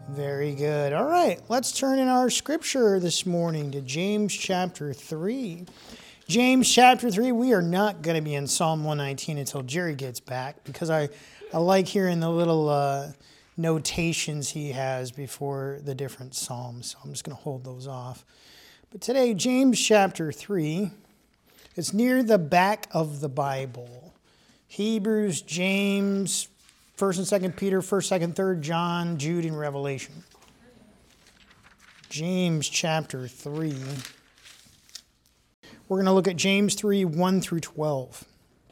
Very good. All right, let's turn in our scripture this morning to James chapter 3. James chapter 3, we are not going to be in Psalm 119 until Jerry gets back because I like hearing the little notations he has before the different psalms. So I'm just going to hold those off. But today, James chapter 3, it's near the back of the Bible. Hebrews, James, 1st and 2nd Peter, 1st, 2nd, 3rd John, Jude, and Revelation. James chapter 3. We're going to look at James 3, 1 through 12.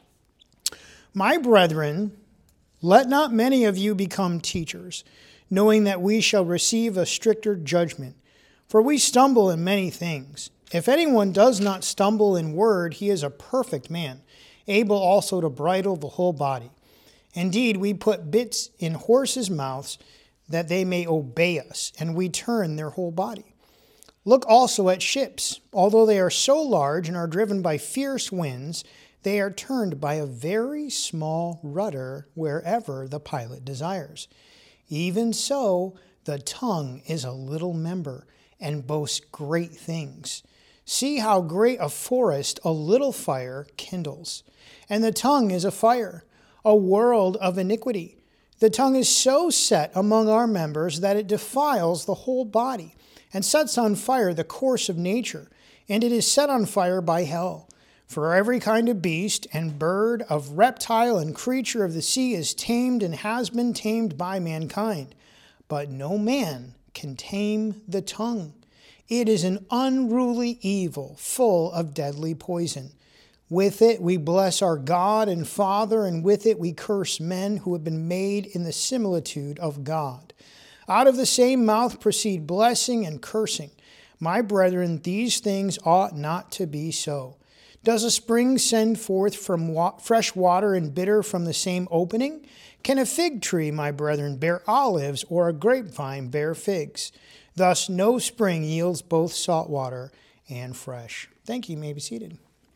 My brethren, let not many of you become teachers, knowing that we shall receive a stricter judgment. For we stumble in many things. If anyone does not stumble in word, he is a perfect man, able also to bridle the whole body. Indeed, we put bits in horses' mouths that they may obey us, and we turn their whole body. Look also at ships. Although they are so large and are driven by fierce winds, they are turned by a very small rudder wherever the pilot desires. Even so, the tongue is a little member and boasts great things. See how great a forest a little fire kindles. And the tongue is a fire, a world of iniquity. The tongue is so set among our members that it defiles the whole body and sets on fire the course of nature, and it is set on fire by hell. For every kind of beast and bird, of reptile and creature of the sea is tamed and has been tamed by mankind. But no man can tame the tongue. It is an unruly evil, full of deadly poison. With it we bless our God and Father, and with it we curse men who have been made in the similitude of God. Out of the same mouth proceed blessing and cursing. My brethren, these things ought not to be so. Does a spring send forth from fresh water and bitter from the same opening? Can a fig tree, my brethren, bear olives, or a grapevine bear figs? Thus no spring yields both salt water and fresh. Thank you. You may be seated.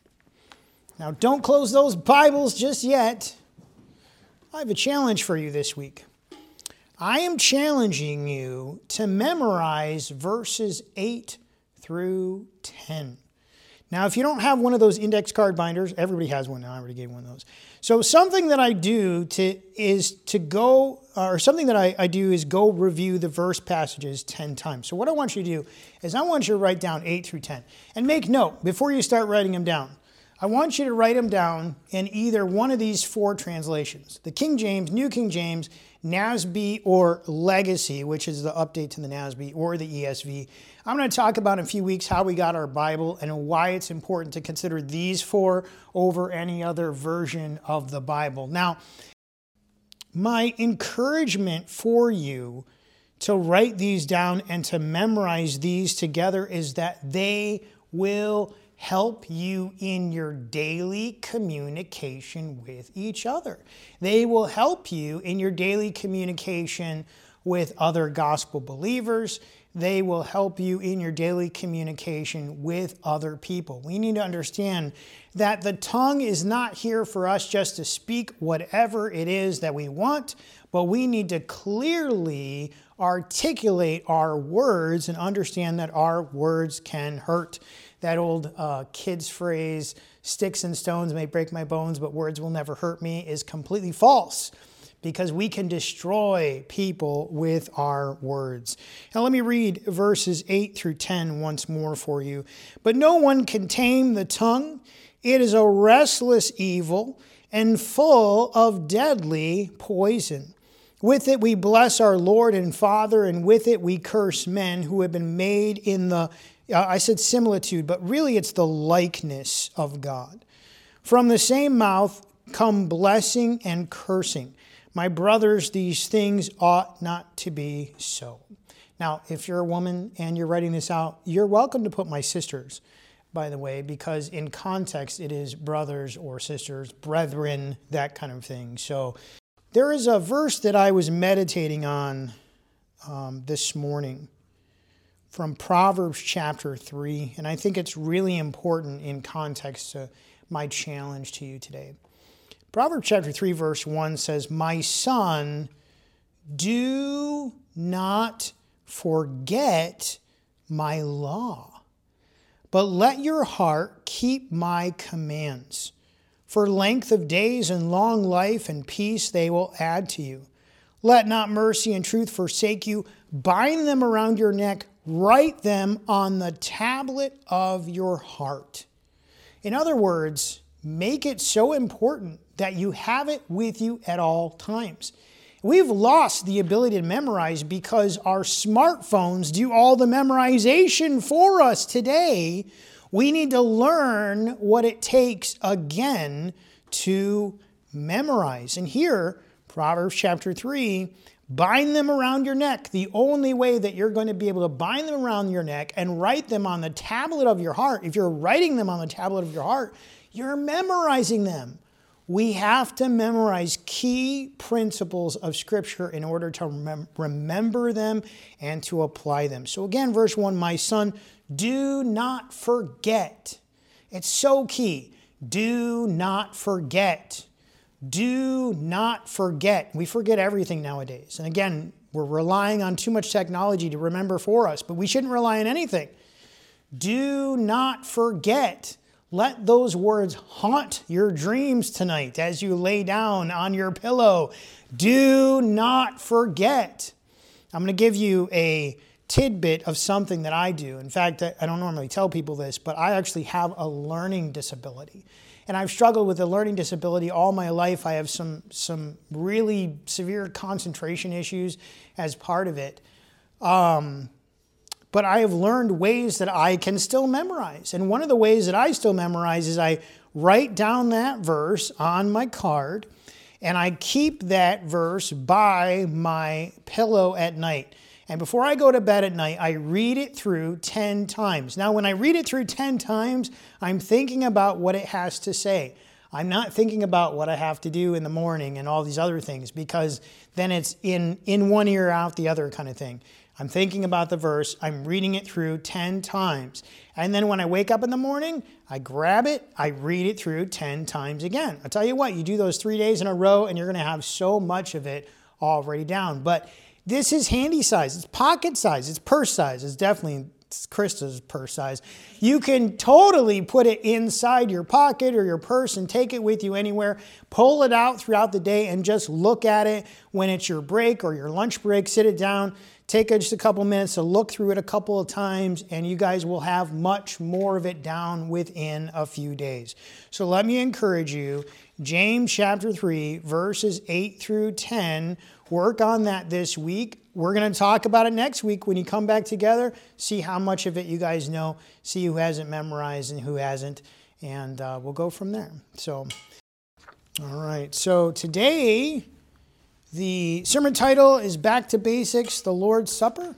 Now, don't close those Bibles just yet. I have a challenge for you this week. I am challenging you to memorize verses 8 through 10. Now, if you don't have one of those index card binders, everybody has one now. I already gave one of those. So something that I do is go review the verse passages 10 times. So what I want you to do is I want you to write down 8 through 10. And make note, before you start writing them down, I want you to write them down in either one of these four translations. The King James, New King James, NASB, or Legacy, which is the update to the NASB, or the ESV. I'm going to talk about in a few weeks how we got our Bible and why it's important to consider these four over any other version of the Bible. Now, my encouragement for you to write these down and to memorize these together is that they will help you in your daily communication with each other. They will help you in your daily communication with other gospel believers. They will help you in your daily communication with other people. We need to understand that the tongue is not here for us just to speak whatever it is that we want, but we need to clearly articulate our words and understand that our words can hurt. That old kid's phrase, sticks and stones may break my bones, but words will never hurt me, is completely false, because we can destroy people with our words. Now let me read verses 8 through 10 once more for you. But no one can tame the tongue. It is a restless evil and full of deadly poison. With it we bless our Lord and Father, and with it we curse men who have been made in the I said similitude, but really it's the likeness of God. From the same mouth come blessing and cursing. My brothers, these things ought not to be so. Now, if you're a woman and you're writing this out, you're welcome to put my sisters, by the way, because in context it is brothers or sisters, brethren, that kind of thing. So there is a verse that I was meditating on this morning from Proverbs chapter 3, and I think it's really important in context to my challenge to you today. Proverbs chapter 3, verse 1 says, "My son, do not forget my law, but let your heart keep my commands. For length of days and long life and peace they will add to you. Let not mercy and truth forsake you. Bind them around your neck. Write them on the tablet of your heart. In other words, make it so important that you have it with you at all times. We've lost the ability to memorize because our smartphones do all the memorization for us today. We need to learn what it takes again to memorize. And here, Proverbs chapter 3, bind them around your neck. The only way that you're going to be able to bind them around your neck and write them on the tablet of your heart, if you're writing them on the tablet of your heart, you're memorizing them. We have to memorize key principles of Scripture in order to remember them and to apply them. So again, verse 1, my son, do not forget. It's so key. Do not forget. Do not forget. We forget everything nowadays. And again, we're relying on too much technology to remember for us, but we shouldn't rely on anything. Do not forget. Let those words haunt your dreams tonight as you lay down on your pillow. Do not forget. I'm going to give you a tidbit of something that I do. In fact, I don't normally tell people this, but I actually have a learning disability. And I've struggled with a learning disability all my life. I have some really severe concentration issues as part of it. But I have learned ways that I can still memorize. And one of the ways that I still memorize is I write down that verse on my card, and I keep that verse by my pillow at night. And before I go to bed at night, I read it through 10 times. Now, when I read it through 10 times, I'm thinking about what it has to say. I'm not thinking about what I have to do in the morning and all these other things, because then it's in one ear, out the other kind of thing. I'm thinking about the verse, I'm reading it through 10 times. And then when I wake up in the morning, I grab it, I read it through 10 times again. I'll tell you what, you do those 3 days in a row and you're going to have so much of it already down. But this is handy size, it's pocket size, it's purse size, it's definitely Krista's purse size. You can totally put it inside your pocket or your purse and take it with you anywhere. Pull it out throughout the day and just look at it when it's your break or your lunch break. Sit it down. Take just a couple minutes to look through it a couple of times, and you guys will have much more of it down within a few days. So let me encourage you, James chapter 3, verses 8 through 10, work on that this week. We're going to talk about it next week when you come back together, see how much of it you guys know, see who hasn't memorized and who hasn't, and we'll go from there. So, all right, so today, the sermon title is Back to Basics, the Lord's Supper.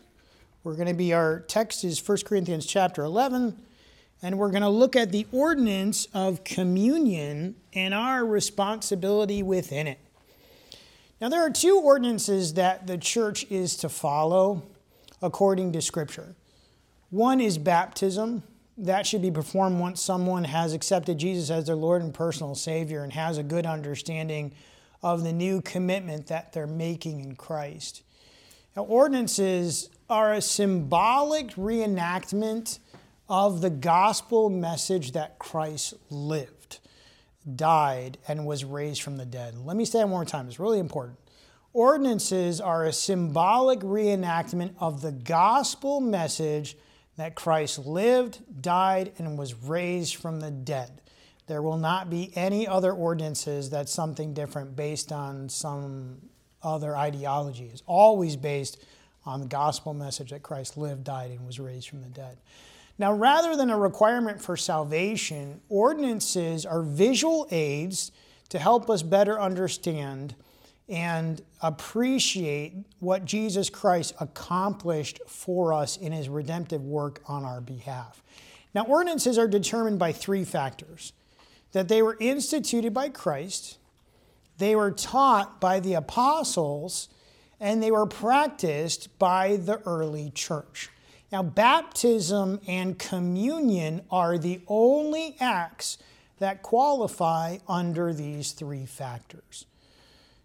Our text is 1 Corinthians chapter 11, and we're going to look at the ordinance of communion and our responsibility within it. Now, there are two ordinances that the church is to follow according to Scripture. One is baptism. That should be performed once someone has accepted Jesus as their Lord and personal Savior and has a good understanding of the new commitment that they're making in Christ. Now, ordinances are a symbolic reenactment of the gospel message that Christ lived, died, and was raised from the dead. Let me say that one more time. It's really important. Ordinances are a symbolic reenactment of the gospel message that Christ lived, died, and was raised from the dead. There will not be any other ordinances that's something different based on some other ideology. It's always based on the gospel message that Christ lived, died, and was raised from the dead. Now, rather than a requirement for salvation, ordinances are visual aids to help us better understand and appreciate what Jesus Christ accomplished for us in his redemptive work on our behalf. Now, ordinances are determined by three factors: that they were instituted by Christ, they were taught by the apostles, and they were practiced by the early church. Now, baptism and communion are the only acts that qualify under these three factors.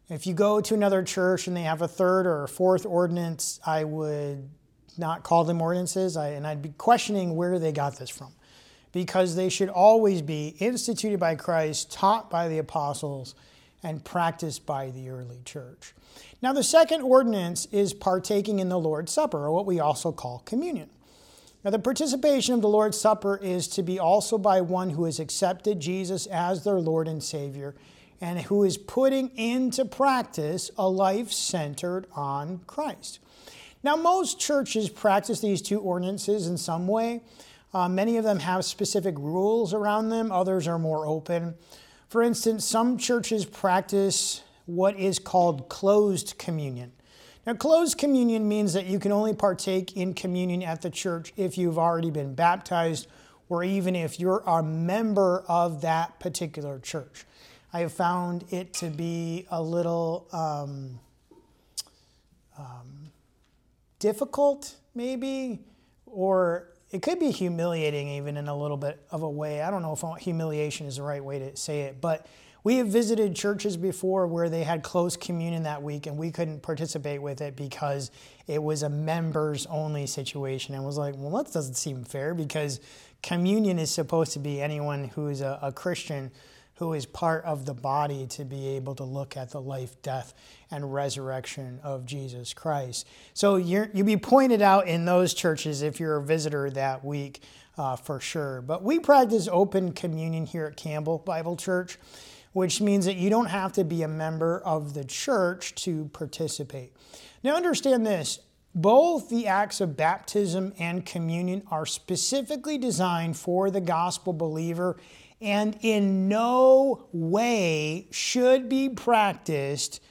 If you go to another church and they have a third or a fourth ordinance, I would not call them ordinances, and I'd be questioning where they got this from, because they should always be instituted by Christ, taught by the apostles, and practiced by the early church. Now, the second ordinance is partaking in the Lord's Supper, or what we also call communion. Now, the participation of the Lord's Supper is to be also by one who has accepted Jesus as their Lord and Savior, and who is putting into practice a life centered on Christ. Now, most churches practice these two ordinances in some way. Many of them have specific rules around them. Others are more open. For instance, some churches practice what is called closed communion. Now, closed communion means that you can only partake in communion at the church if you've already been baptized, or even if you're a member of that particular church. I have found it to be a little difficult, maybe, or it could be humiliating even in a little bit of a way. I don't know if humiliation is the right way to say it, but we have visited churches before where they had closed communion that week and we couldn't participate with it because it was a members only situation. And was like, well, that doesn't seem fair, because communion is supposed to be anyone who is a Christian who is part of the body to be able to look at the life, death, and resurrection of Jesus Christ. So you'll be pointed out in those churches if you're a visitor that week, for sure. But we practice open communion here at Campbell Bible Church, which means that you don't have to be a member of the church to participate. Now understand this, both the acts of baptism and communion are specifically designed for the gospel believer and in no way should be practiced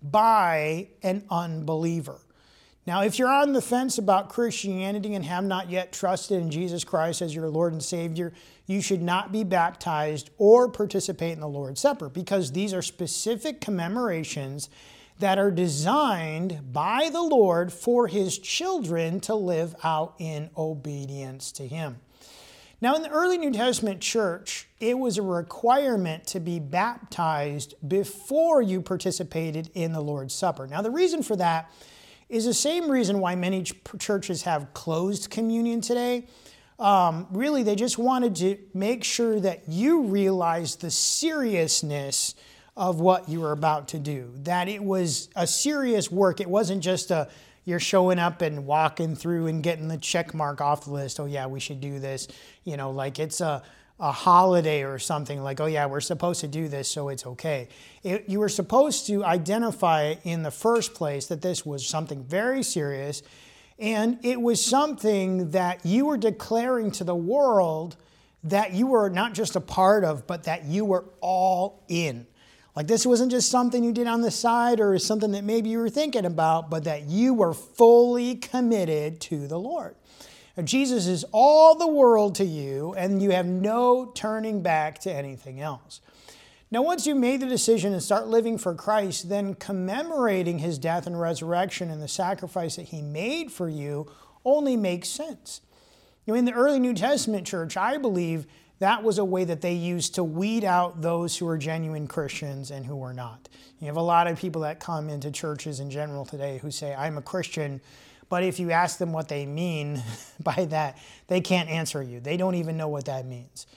by an unbeliever. Now, if you're on the fence about Christianity and have not yet trusted in Jesus Christ as your Lord and Savior, you should not be baptized or participate in the Lord's Supper, because these are specific commemorations that are designed by the Lord for His children to live out in obedience to Him. Now, in the early New Testament church, it was a requirement to be baptized before you participated in the Lord's Supper. Now, the reason for that is the same reason why many churches have closed communion today. Really, they just wanted to make sure that you realized the seriousness of what you were about to do, that it was a serious work. It wasn't just you're showing up and walking through and getting the check mark off the list. Oh yeah, we should do this. You know, like it's a holiday or something, like, oh yeah, we're supposed to do this, so it's okay. You were supposed to identify in the first place that this was something very serious, and it was something that you were declaring to the world that you were not just a part of, but that you were all in. Like this wasn't just something you did on the side or something that maybe you were thinking about, but that you were fully committed to the Lord. Now, Jesus is all the world to you, and you have no turning back to anything else. Now, once you've made the decision and start living for Christ, then commemorating His death and resurrection and the sacrifice that He made for you only makes sense. You know, in the early New Testament church, I believe that was a way that they used to weed out those who were genuine Christians and who were not. You have a lot of people that come into churches in general today who say, I'm a Christian, but if you ask them what they mean by that, they can't answer you. They don't even know what that means.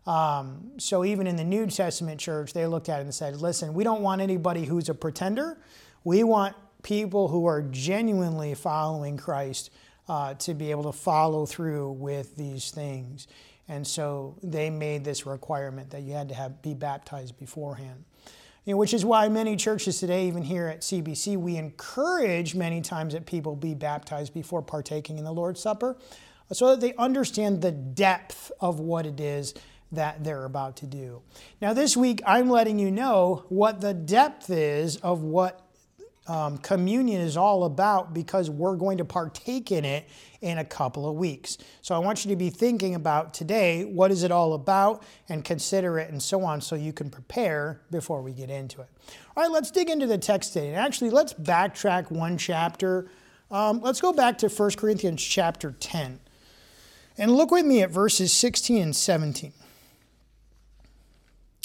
So even in the New Testament church, they looked at it and said, listen, we don't want anybody who's a pretender. We want people who are genuinely following Christ to be able to follow through with these things. And so they made this requirement that you had to be baptized beforehand. You know, which is why many churches today, even here at CBC, we encourage many times that people be baptized before partaking in the Lord's Supper, so that they understand the depth of what it is that they're about to do. Now this week, I'm letting you know what the depth is of what communion is all about, because we're going to partake in it in a couple of weeks. So I want you to be thinking about today, what is it all about, and consider it and so on, so you can prepare before we get into it. All right, let's dig into the text today. And actually, let's backtrack one chapter. Let's go back to 1 Corinthians chapter 10. And look with me at verses 16 and 17.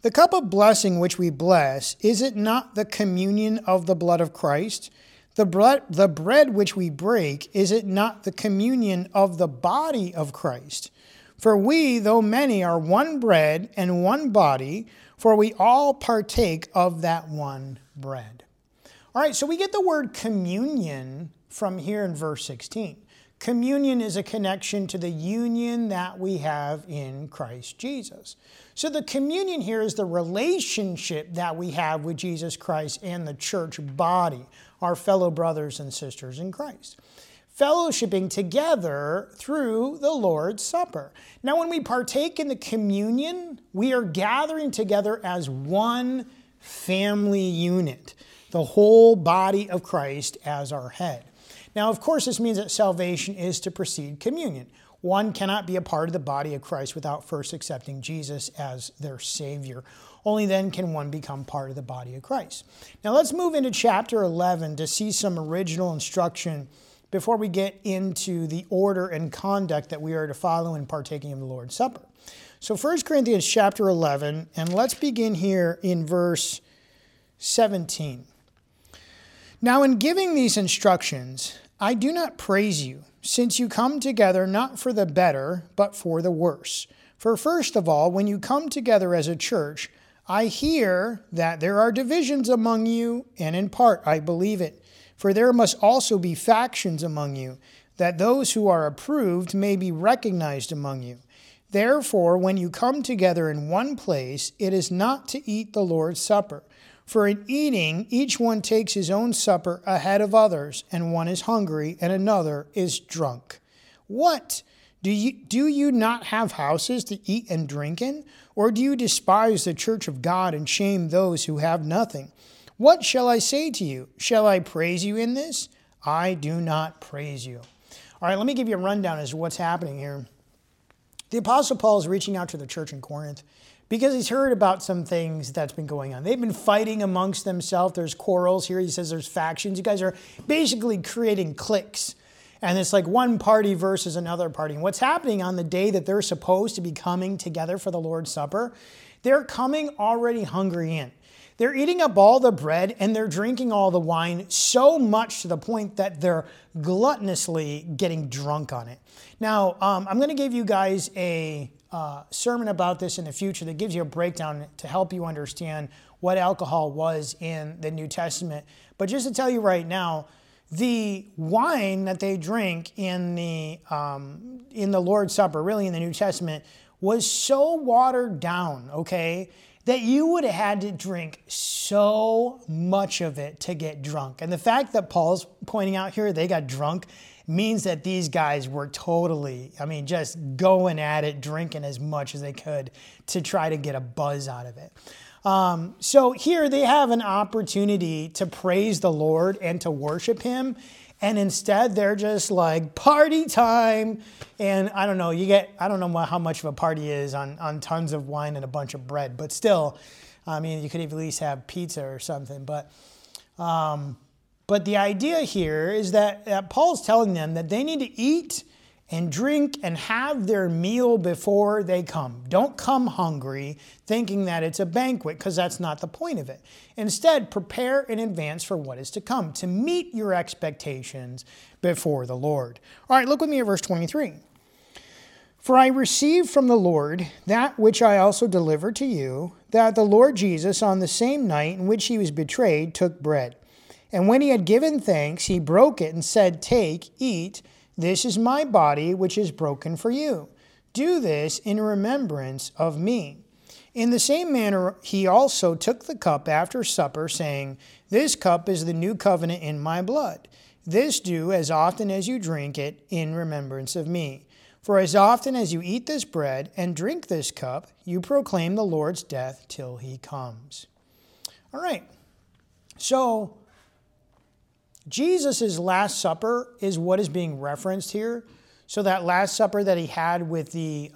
The cup of blessing which we bless, is it not the communion of the blood of Christ? The bread which we break, is it not the communion of the body of Christ? For we, though many, are one bread and one body, for we all partake of that one bread. All right, so we get the word communion from here in verse 16. Communion is a connection to the union that we have in Christ Jesus. So the communion here is the relationship that we have with Jesus Christ and the church body, our fellow brothers and sisters in Christ. Fellowshipping together through the Lord's Supper. Now, when we partake in the communion, we are gathering together as one family unit, the whole body of Christ as our head. Now, of course, this means that salvation is to precede communion. One cannot be a part of the body of Christ without first accepting Jesus as their Savior. Only then can one become part of the body of Christ. Now, let's move into chapter 11 to see some original instruction before we get into the order and conduct that we are to follow in partaking of the Lord's Supper. So 1 Corinthians chapter 11, and let's begin here in verse 17. Now, in giving these instructions, I do not praise you, since you come together not for the better, but for the worse. For first of all, when you come together as a church, I hear that there are divisions among you, and in part I believe it. For there must also be factions among you, that those who are approved may be recognized among you. Therefore, when you come together in one place, it is not to eat the Lord's Supper. For in eating, each one takes his own supper ahead of others, and one is hungry, and another is drunk. What? Do you not have houses to eat and drink in? Or do you despise the church of God and shame those who have nothing? What shall I say to you? Shall I praise you in this? I do not praise you. All right, let me give you a rundown as to what's happening here. The Apostle Paul is reaching out to the church in Corinth because he's heard about some things that's been going on. They've been fighting amongst themselves. There's quarrels here. He says there's factions. You guys are basically creating cliques. And it's like one party versus another party. And what's happening on the day that they're supposed to be coming together for the Lord's Supper, they're coming already hungry in. They're eating up all the bread and they're drinking all the wine, so much to the point that they're gluttonously getting drunk on it. Now, I'm going to give you guys a sermon about this in the future that gives you a breakdown to help you understand what alcohol was in the New Testament. But just to tell you right now, the wine that they drink in the Lord's Supper, really in the New Testament, was so watered down, okay, that you would have had to drink so much of it to get drunk. And the fact that Paul's pointing out here they got drunk means that these guys were totally, just going at it, drinking as much as they could to try to get a buzz out of it. So here they have an opportunity to praise the Lord and to worship Him. And instead they're just like party time. And I don't know how much of a party is on tons of wine and a bunch of bread, but still, you could at least have pizza or something. But the idea here is that Paul's telling them that they need to eat and drink and have their meal before they come. Don't come hungry thinking that it's a banquet, because that's not the point of it. Instead, prepare in advance for what is to come, to meet your expectations before the Lord. All right, look with me at verse 23. For I received from the Lord that which I also delivered to you, that the Lord Jesus, on the same night in which he was betrayed, took bread. And when he had given thanks, he broke it and said, Take, eat, this is my body, which is broken for you. Do this in remembrance of me. In the same manner, he also took the cup after supper, saying, This cup is the new covenant in my blood. This do as often as you drink it in remembrance of me. For as often as you eat this bread and drink this cup, you proclaim the Lord's death till he comes. All right. So Jesus' Last Supper is what is being referenced here. So that Last Supper that he had with the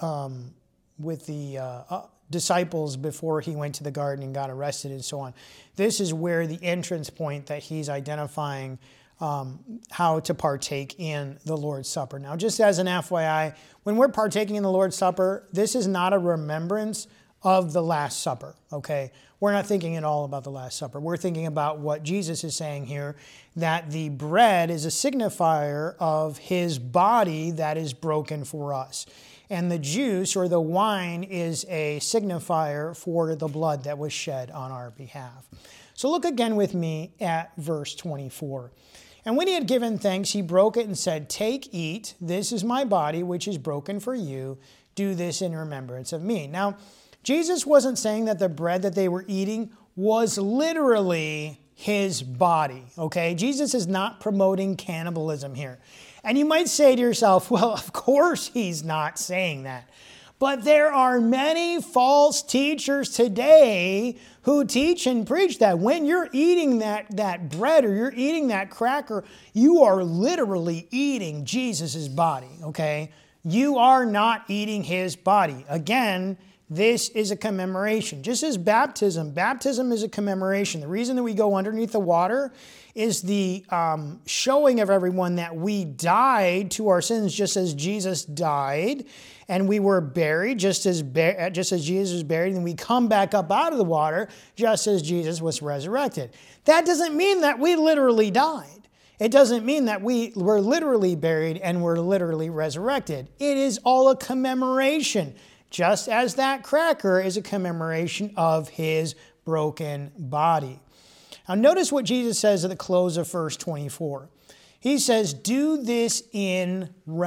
disciples before he went to the garden and got arrested and so on. This is where the entrance point that he's identifying how to partake in the Lord's Supper. Now, just as an FYI, when we're partaking in the Lord's Supper, this is not a remembrance of the Last Supper, okay? We're not thinking at all about the Last Supper. We're thinking about what Jesus is saying here, that the bread is a signifier of his body that is broken for us. And the juice or the wine is a signifier for the blood that was shed on our behalf. So look again with me at verse 24. And when he had given thanks, he broke it and said, "Take, eat, this is my body, which is broken for you. Do this in remembrance of me." Now, Jesus wasn't saying that the bread that they were eating was literally his body, okay? Jesus is not promoting cannibalism here. And you might say to yourself, well, of course he's not saying that. But there are many false teachers today who teach and preach that when you're eating that bread or you're eating that cracker, you are literally eating Jesus' body, okay? You are not eating his body. Again, this is a commemoration. Just as baptism is a commemoration. The reason that we go underneath the water is the showing of everyone that we died to our sins just as Jesus died, and we were buried just as Jesus was buried, and we come back up out of the water just as Jesus was resurrected. That doesn't mean that we literally died. It doesn't mean that we were literally buried and were literally resurrected. It is all a commemoration, just as that cracker is a commemoration of his broken body. Now notice what Jesus says at the close of verse 24. He says, "Do this in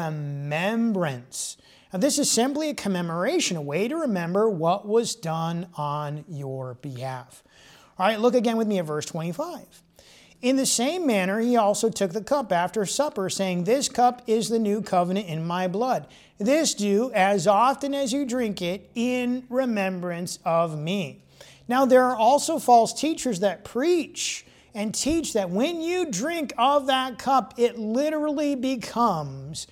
remembrance." Now this is simply a commemoration, a way to remember what was done on your behalf. All right, look again with me at verse 25. "In the same manner, he also took the cup after supper, saying, 'This cup is the new covenant in my blood. This do as often as you drink it in remembrance of me.'" Now, there are also false teachers that preach and teach that when you drink of that cup, it literally becomes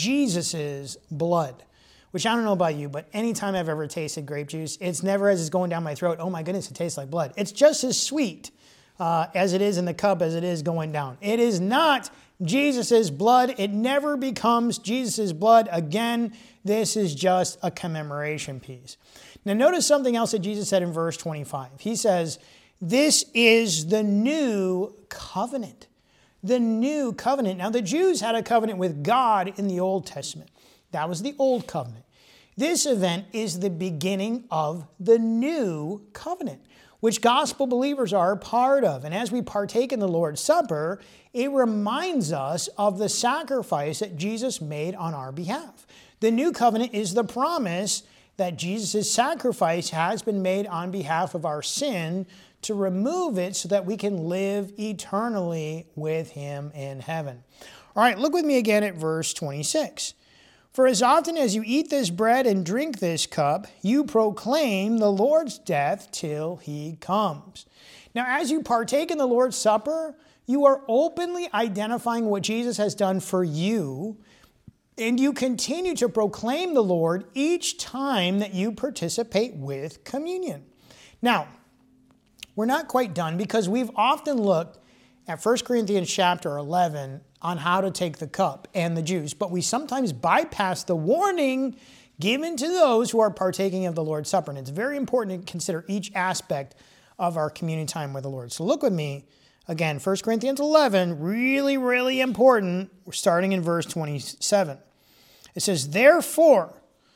Jesus' blood. Which I don't know about you, but anytime I've ever tasted grape juice, it's never as it's going down my throat, oh my goodness, it tastes like blood. It's just as sweet as it is in the cup as it is going down. It is not Jesus' blood. It never becomes Jesus' blood. Again, this is just a commemoration piece. Now notice something else that Jesus said in verse 25. He says, "This is the new covenant." The new covenant. Now the Jews had a covenant with God in the Old Testament. That was the old covenant. This event is the beginning of the new covenant, which gospel believers are a part of. And as we partake in the Lord's Supper, it reminds us of the sacrifice that Jesus made on our behalf. The new covenant is the promise that Jesus' sacrifice has been made on behalf of our sin to remove it so that we can live eternally with him in heaven. All right, look with me again at verse 26. "For as often as you eat this bread and drink this cup, you proclaim the Lord's death till he comes." Now, as you partake in the Lord's Supper, you are openly identifying what Jesus has done for you, and you continue to proclaim the Lord each time that you participate with communion. Now, we're not quite done because we've often looked at 1 Corinthians chapter 11 on how to take the cup and the juice, but we sometimes bypass the warning given to those who are partaking of the Lord's Supper. And it's very important to consider each aspect of our communion time with the Lord. So look with me again, 1 Corinthians 11, really, really important. We're starting in verse 27. It says, "Therefore,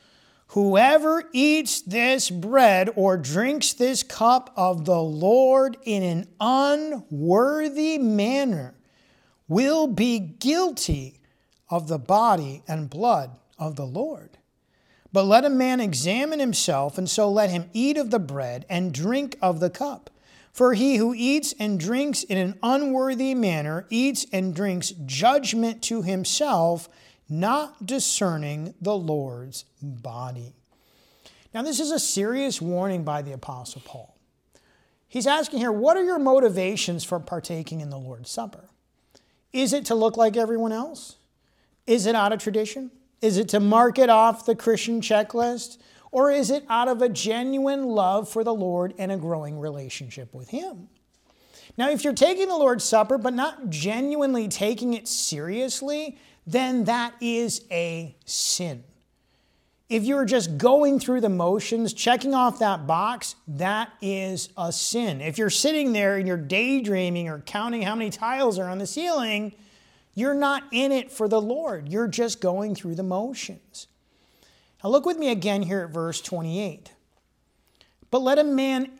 whoever eats this bread or drinks this cup of the Lord in an unworthy manner will be guilty of the body and blood of the Lord. But let a man examine himself, and so let him eat of the bread and drink of the cup. For he who eats and drinks in an unworthy manner eats and drinks judgment to himself, not discerning the Lord's body." Now, this is a serious warning by the Apostle Paul. He's asking here, what are your motivations for partaking in the Lord's Supper? Is it to look like everyone else? Is it out of tradition? Is it to mark it off the Christian checklist? Or is it out of a genuine love for the Lord and a growing relationship with him? Now, if you're taking the Lord's Supper but not genuinely taking it seriously, then that is a sin. If you're just going through the motions, checking off that box, that is a sin. If you're sitting there and you're daydreaming or counting how many tiles are on the ceiling, you're not in it for the Lord. You're just going through the motions. Now look with me again here at verse 28. But let a man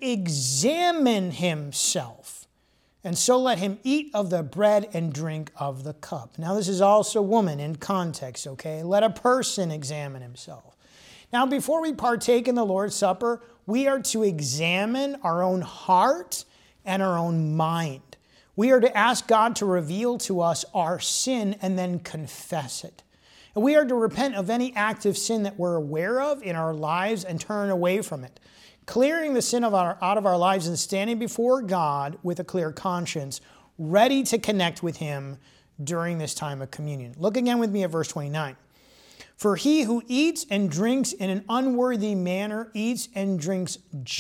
examine himself, and so let him eat of the bread and drink of the cup. Now this is also woman in context, okay? Let a person examine himself. Now before we partake in the Lord's Supper, we are to examine our own heart and our own mind. We are to ask God to reveal to us our sin and then confess it. And we are to repent of any act of sin that we're aware of in our lives and turn away from it, clearing the sin out of our lives and standing before God with a clear conscience, ready to connect with Him during this time of communion. Look again with me at verse 29. For he who eats and drinks in an unworthy manner eats and drinks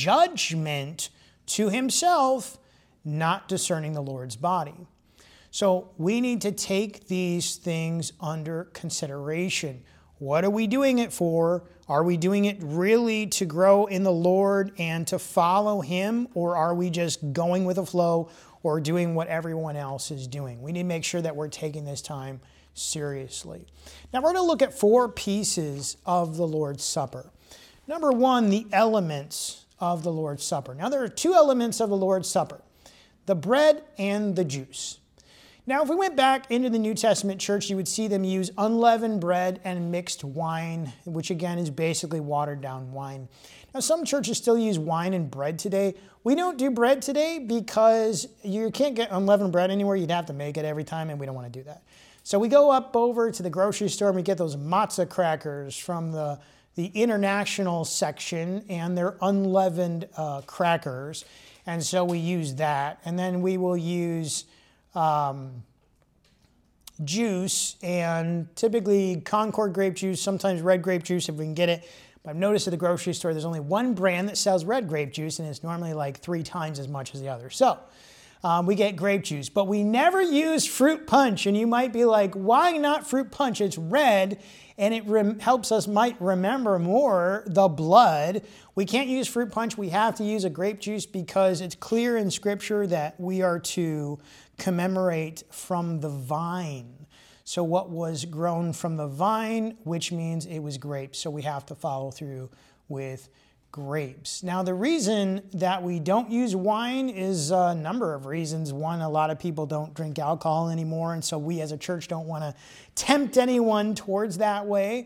judgment to himself, not discerning the Lord's body. So we need to take these things under consideration. What are we doing it for? Are we doing it really to grow in the Lord and to follow Him? Or are we just going with the flow or doing what everyone else is doing? We need to make sure that we're taking this time seriously. Now we're going to look at 4 pieces of the Lord's Supper. Number 1, the elements of the Lord's Supper. Now there are 2 elements of the Lord's Supper: the bread and the juice. Now, if we went back into the New Testament church, you would see them use unleavened bread and mixed wine, which again is basically watered down wine. Now, some churches still use wine and bread today. We don't do bread today because you can't get unleavened bread anywhere. You'd have to make it every time, and we don't want to do that. So we go up over to the grocery store and we get those matzah crackers from the international section, and they're unleavened crackers. And so we use that. And then we will use juice, and typically Concord grape juice, sometimes red grape juice if we can get it. But I've noticed at the grocery store there's only one brand that sells red grape juice, and it's normally like 3 times as much as the other. So we get grape juice, but we never use fruit punch. And you might be like, why not fruit punch? It's red, and it helps us might remember more the blood. We can't use fruit punch. We have to use a grape juice because it's clear in Scripture that we are to commemorate from the vine. So what was grown from the vine, which means it was grapes. So we have to follow through with grapes. Now, the reason that we don't use wine is a number of reasons. One, a lot of people don't drink alcohol anymore, and so we as a church don't want to tempt anyone towards that way.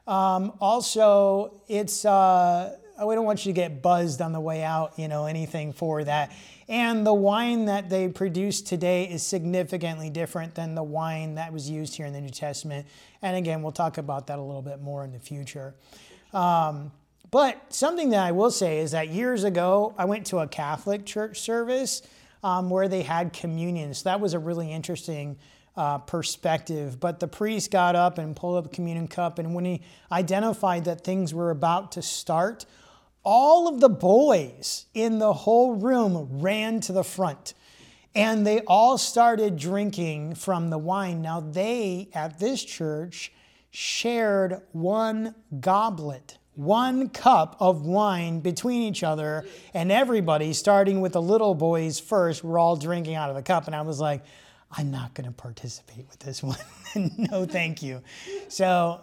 Also, it's we don't want you to get buzzed on the way out, anything for that. And the wine that they produce today is significantly different than the wine that was used here in the New Testament. And again, we'll talk about that a little bit more in the future. But something that I will say is that years ago, I went to a Catholic church service where they had communion. So that was a really interesting perspective. But the priest got up and pulled up a communion cup, and when he identified that things were about to start, all of the boys in the whole room ran to the front, and they all started drinking from the wine. Now they, at this church, shared one goblet, one cup of wine between each other, and everybody, starting with the little boys first, were all drinking out of the cup. And I was like, I'm not going to participate with this one. No, thank you. So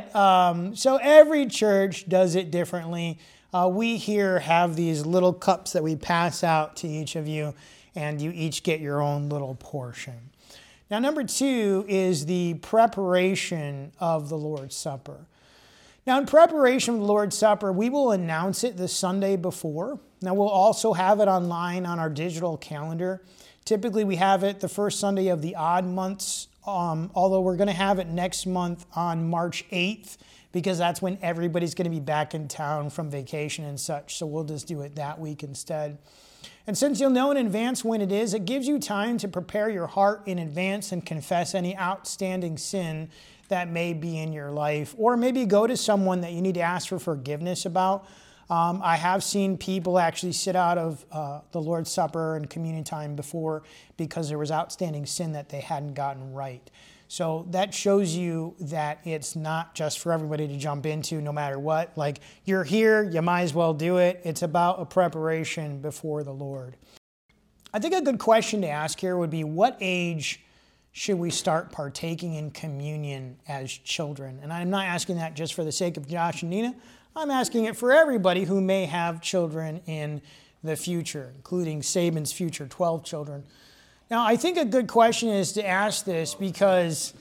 every church does it differently. We here have these little cups that we pass out to each of you, and you each get your own little portion. Now, number 2 is the preparation of the Lord's Supper. Now, in preparation of the Lord's Supper, we will announce it the Sunday before. Now, we'll also have it online on our digital calendar. Typically, we have it the first Sunday of the odd months, although we're going to have it next month on March 8th, because that's when everybody's going to be back in town from vacation and such. So we'll just do it that week instead. And since you'll know in advance when it is, it gives you time to prepare your heart in advance and confess any outstanding sin that may be in your life, or maybe go to someone that you need to ask for forgiveness about. I have seen people actually sit out of the Lord's Supper and communion time before because there was outstanding sin that they hadn't gotten right. So that shows you that it's not just for everybody to jump into no matter what. Like, you're here, you might as well do it. It's about a preparation before the Lord. I think a good question to ask here would be, what age should we start partaking in communion as children? And I'm not asking that just for the sake of Josh and Nina. I'm asking it for everybody who may have children in the future, including Saban's future 12 children. Now, I think a good question is to ask this because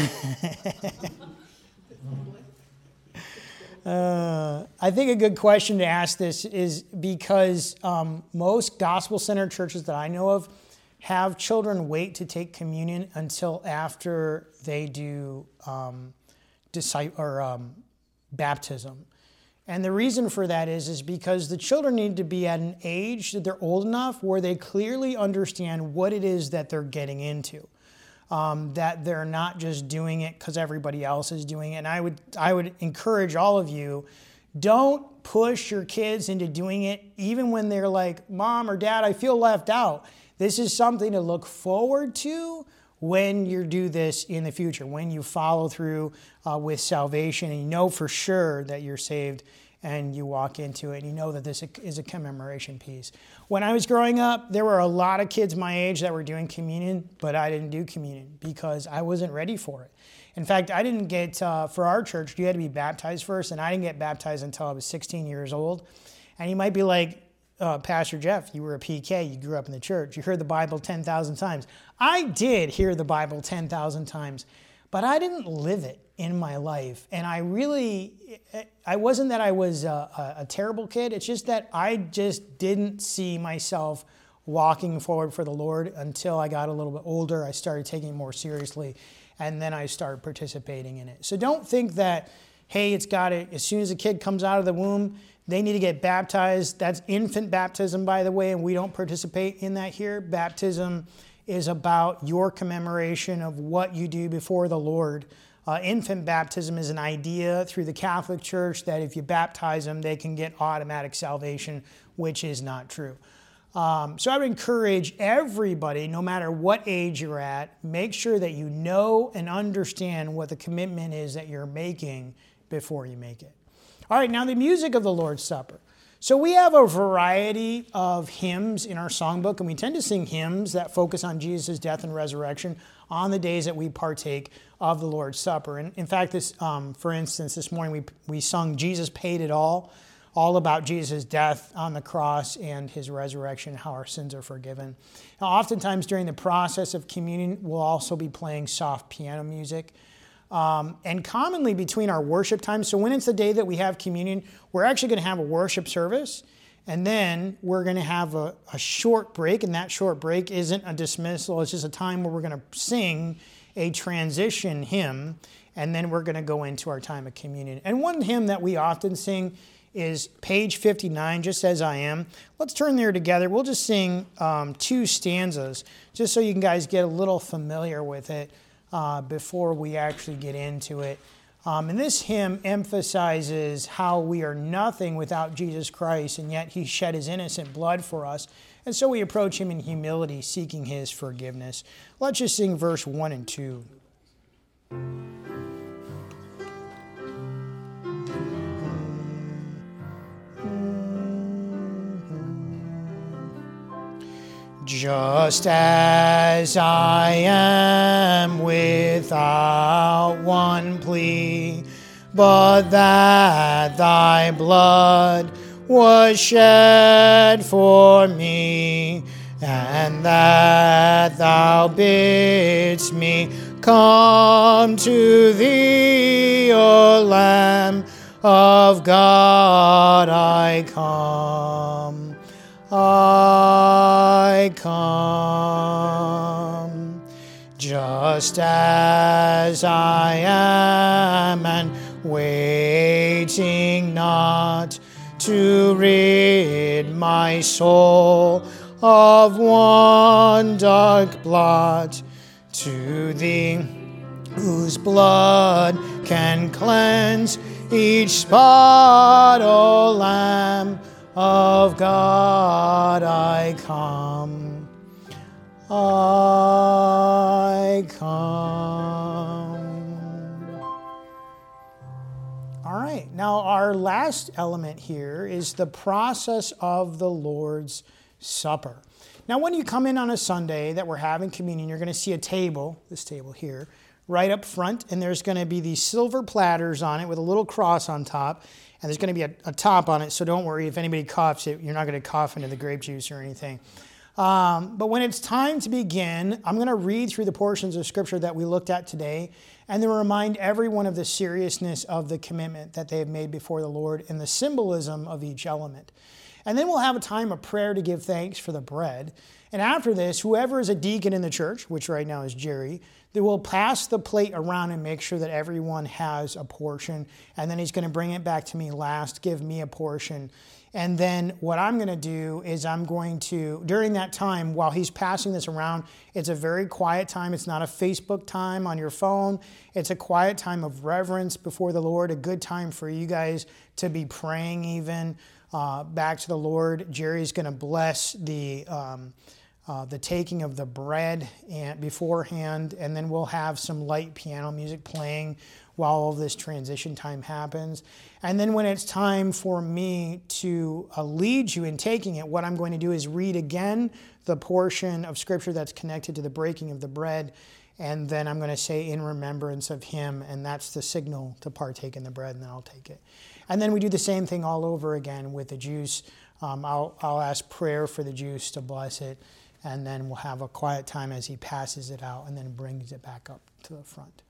I think a good question to ask this is because most gospel-centered churches that I know of have children wait to take communion until after they do baptism. And the reason for that is because the children need to be at an age that they're old enough where they clearly understand what it is that they're getting into. That they're not just doing it because everybody else is doing it. And I would encourage all of you, don't push your kids into doing it even when they're like, Mom or Dad, I feel left out. This is something to look forward to when you do this in the future, when you follow through with salvation and you know for sure that you're saved and you walk into it and you know that this is a commemoration piece. When I was growing up, there were a lot of kids my age that were doing communion, but I didn't do communion because I wasn't ready for it. In fact, I didn't get, for our church, you had to be baptized first, and I didn't get baptized until I was 16 years old. And you might be like, Pastor Jeff, you were a PK, you grew up in the church, you heard the Bible 10,000 times. I did hear the Bible 10,000 times, but I didn't live it in my life. And I wasn't that I was a terrible kid, it's just that I just didn't see myself walking forward for the Lord until I got a little bit older. I started taking it more seriously, and then I started participating in it. So don't think that, hey, it's got it, as soon as a kid comes out of the womb, they need to get baptized. That's infant baptism, by the way, and we don't participate in that here. Baptism is about your commemoration of what you do before the Lord. Infant baptism is an idea through the Catholic Church that if you baptize them, they can get automatic salvation, which is not true. So I would encourage everybody, no matter what age you're at, make sure that you know and understand what the commitment is that you're making before you make it. All right, now the music of the Lord's Supper. So we have a variety of hymns in our songbook, and we tend to sing hymns that focus on Jesus' death and resurrection on the days that we partake of the Lord's Supper. And in fact, for instance, this morning we sung Jesus Paid It All about Jesus' death on the cross and his resurrection, how our sins are forgiven. Now, oftentimes during the process of communion, we'll also be playing soft piano music. And commonly between our worship times, so when it's the day that we have communion, we're actually going to have a worship service, and then we're going to have a short break, and that short break isn't a dismissal, it's just a time where we're going to sing a transition hymn, and then we're going to go into our time of communion. And one hymn that we often sing is page 59, Just As I Am. Let's turn there together. We'll just sing 2 stanzas, just so you guys get a little familiar with it. Before we actually get into it. And this hymn emphasizes how we are nothing without Jesus Christ, and yet he shed his innocent blood for us. And so we approach him in humility, seeking his forgiveness. Let's just sing verse 1 and 2. Just as I am without one plea, but that thy blood was shed for me, and that thou bidst me come to thee, O Lamb of God, I come. I come, just as I am, and waiting not to rid my soul of one dark blot, to thee whose blood can cleanse each spot, O Lamb of God, I come. I come. All right, now our last element here is the process of the Lord's Supper. Now, when you come in on a Sunday that we're having communion, you're going to see a table, this table here, right up front, and there's going to be these silver platters on it with a little cross on top, and there's going to be a top on it, so don't worry if anybody coughs it, you're not going to cough into the grape juice or anything. But when it's time to begin, I'm going to read through the portions of Scripture that we looked at today and then remind everyone of the seriousness of the commitment that they have made before the Lord and the symbolism of each element. And then we'll have a time of prayer to give thanks for the bread. And after this, whoever is a deacon in the church, which right now is Jerry, they will pass the plate around and make sure that everyone has a portion. And then he's going to bring it back to me last, give me a portion. And then what I'm going to do is I'm going to, during that time, while he's passing this around, it's a very quiet time. It's not a Facebook time on your phone. It's a quiet time of reverence before the Lord, a good time for you guys to be praying even back to the Lord. Jerry's going to bless the taking of the bread beforehand, and then we'll have some light piano music playing while all this transition time happens. And then when it's time for me to lead you in taking it, what I'm going to do is read again the portion of Scripture that's connected to the breaking of the bread, and then I'm going to say in remembrance of him, and that's the signal to partake in the bread, and then I'll take it. And then we do the same thing all over again with the juice. I'll ask prayer for the juice to bless it, and then we'll have a quiet time as he passes it out and then brings it back up to the front.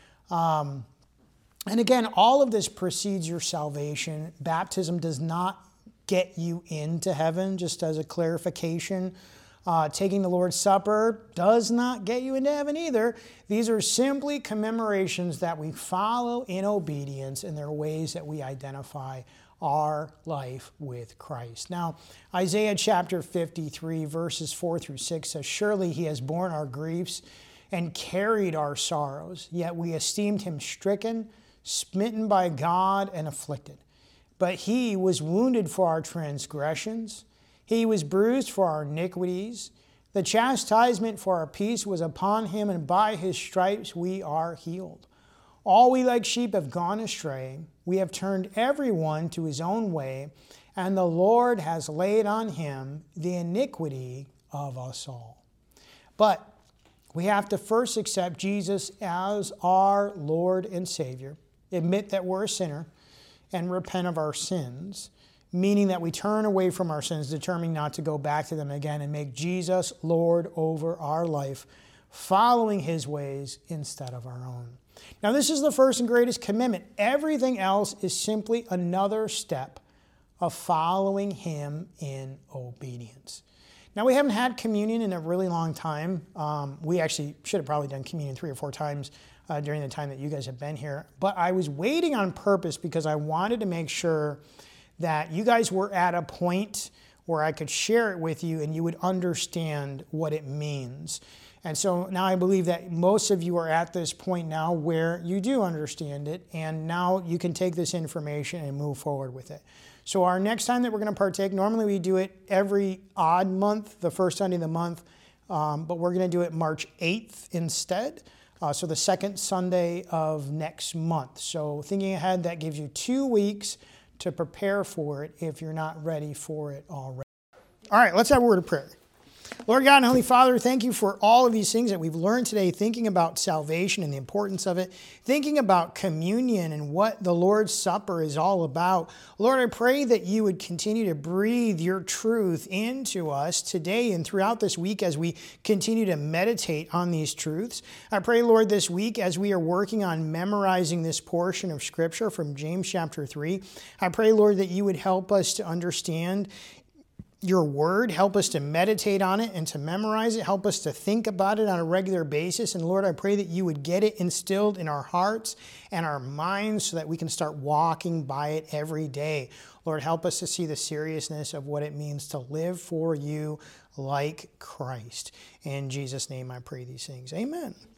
And again, all of this precedes your salvation. Baptism does not get you into heaven, just as a clarification. Taking the Lord's Supper does not get you into heaven either. These are simply commemorations that we follow in obedience, and they're ways that we identify our life with Christ. Now, Isaiah chapter 53, verses 4 through 6 says, "Surely he has borne our griefs and carried our sorrows, yet we esteemed him stricken, smitten by God, and afflicted. But he was wounded for our transgressions, he was bruised for our iniquities. The chastisement for our peace was upon him, and by his stripes we are healed. All we like sheep have gone astray. We have turned everyone to his own way, and the Lord has laid on him the iniquity of us all." But we have to first accept Jesus as our Lord and Savior, admit that we're a sinner, and repent of our sins, meaning that we turn away from our sins, determining not to go back to them again, and make Jesus Lord over our life, following his ways instead of our own. Now, this is the first and greatest commitment. Everything else is simply another step of following him in obedience. Now, we haven't had communion in a really long time. We actually should have probably done communion 3 or 4 times during the time that you guys have been here. But I was waiting on purpose because I wanted to make sure that you guys were at a point where I could share it with you and you would understand what it means. And so now I believe that most of you are at this point now where you do understand it, and now you can take this information and move forward with it. So our next time that we're going to partake, normally we do it every odd month, the first Sunday of the month, but we're going to do it March 8th instead, so the second Sunday of next month. So thinking ahead, that gives you 2 weeks to prepare for it if you're not ready for it already. All right, let's have a word of prayer. Lord God and Holy Father, thank you for all of these things that we've learned today, thinking about salvation and the importance of it, thinking about communion and what the Lord's Supper is all about. Lord, I pray that you would continue to breathe your truth into us today and throughout this week as we continue to meditate on these truths. I pray, Lord, this week as we are working on memorizing this portion of Scripture from James chapter 3, I pray, Lord, that you would help us to understand your word, help us to meditate on it and to memorize it, help us to think about it on a regular basis. And Lord, I pray that you would get it instilled in our hearts and our minds so that we can start walking by it every day. Lord, help us to see the seriousness of what it means to live for you like Christ. In Jesus' name I pray these things. Amen.